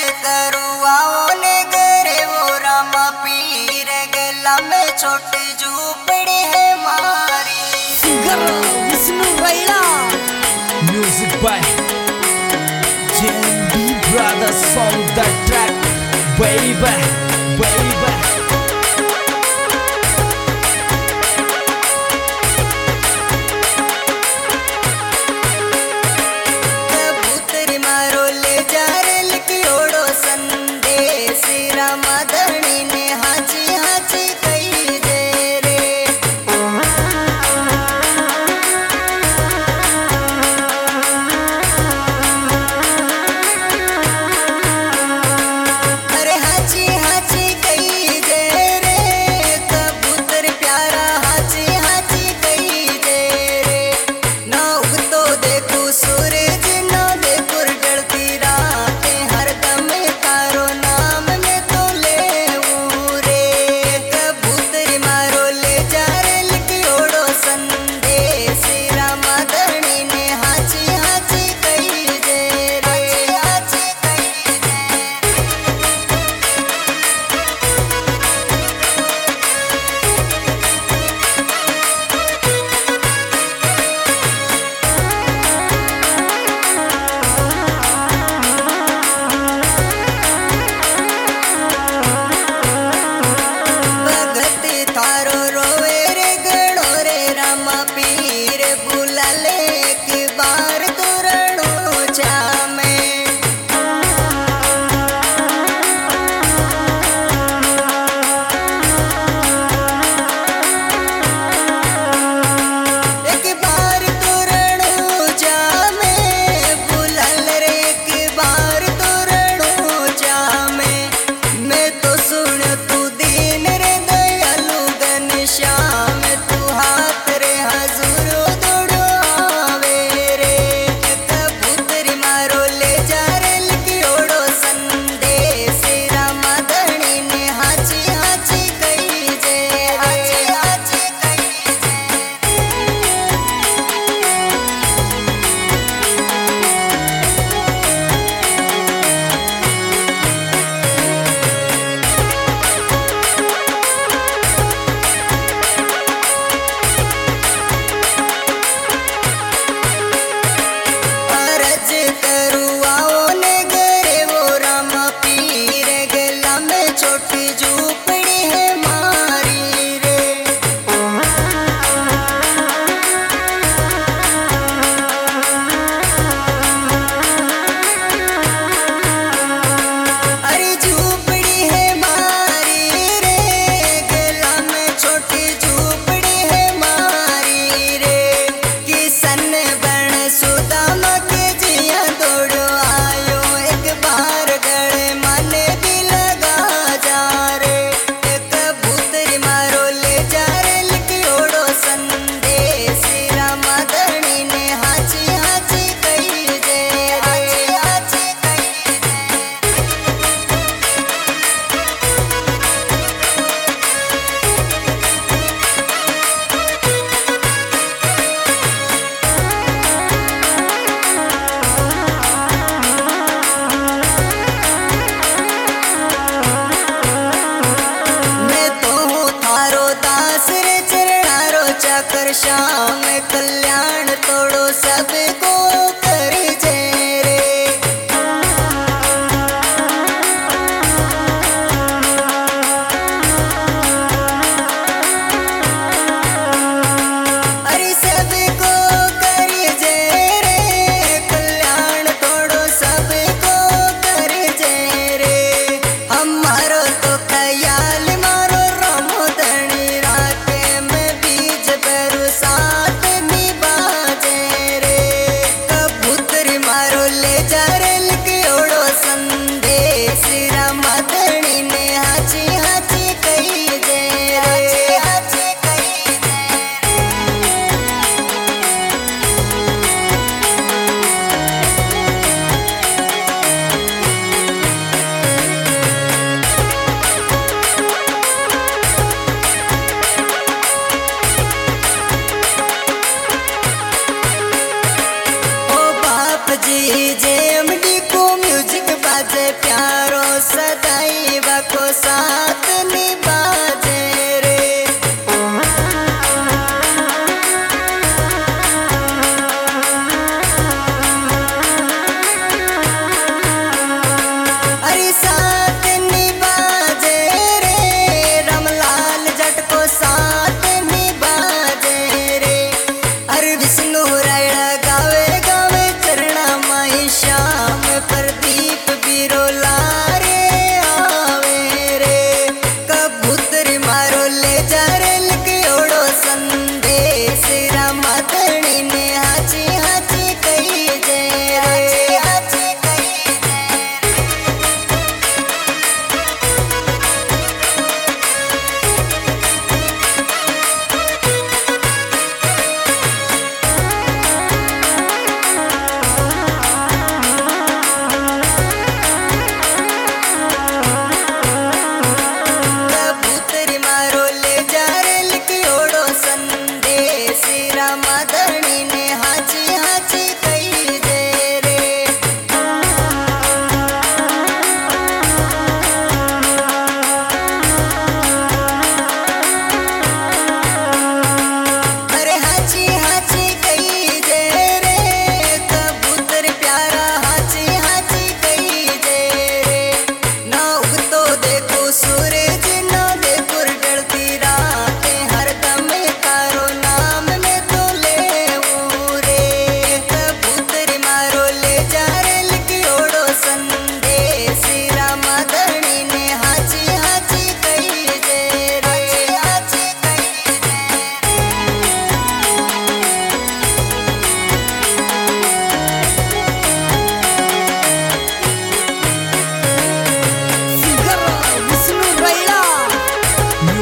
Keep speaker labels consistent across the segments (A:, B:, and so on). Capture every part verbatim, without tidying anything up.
A: छोटी झूपड़ी है मारी।
B: Singer Vishnu Raila.
C: Music by J M B Brothers on the track, baby, baby.
A: कबूतर मारो ले जा रे लिखियोड़ो संदेश रामधनी ने हाजी हाजी कही दे रे। अरे हाजी हाजी कही दे रे कबूतर प्यारा हाजी हाजी कही दे रे। ना उगतो देखो सूरज ना देखो ढलती रातें हरदम तारो नाम में तो ले रे। कबूतर मारो ले जा रे लिखियोड़ो संदेश रामधनी ने हाजी हाजी कही दे रे। हाजी कही दे भगत थारो रोवे रे गणो रे रामा पीर बुला ले एक बार तुरणो जामे। एक बार तुरणो जामे बुला ले रे एक बार तुरणो जामे। मैं तो सुन तू दीन रे दयालु घनश्याम तू हाथ रे हजूरो दौड़ो आवे रे। कबूतर मारो ले जा रे लिखियोड़ो संदेश रामधनी ने हाजी हाजी कही दे रे। हाजी हाजी कही दे अरज करू आओ ने घरे वो राम पीर गला में छोटी झूपड़ी है मारी रे। अरे झूपड़ी है मारी रे गला में छोटी झूपड़ी है मारी रे। किसन बन सुदामा के जिया दौड़ो आयो एक बार गले मन भी लगा जा रे। कबूतर मारो ले जा रे लिखियोड़ो संदेश रामधनी ने हाजी हाजी कही दे रे। हाजी हाजी कही दे मैं तो हूँ थारो दास रे चरणारो चाकर श्याम कल्याण तोड़ो सबको कर जय रे। अरे सबको कर जय रे कल्याण तोड़ो सबको कर जय रे। हमारो तो ख्याल मारो रामो धनी राते में बीज भरू साथ निभा जय रे। कबूतर मारो ले जा रे लिखियोड़ो संदेश रामधनी ने हाजी हाजी कही दे रे। हाजी हाजी कही दे ओ बाप जी जे एम डी को म्यूजिक बाजे प्यार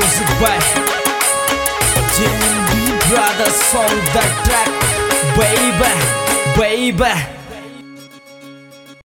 C: Music by J M B Brothers on the track, baby, baby.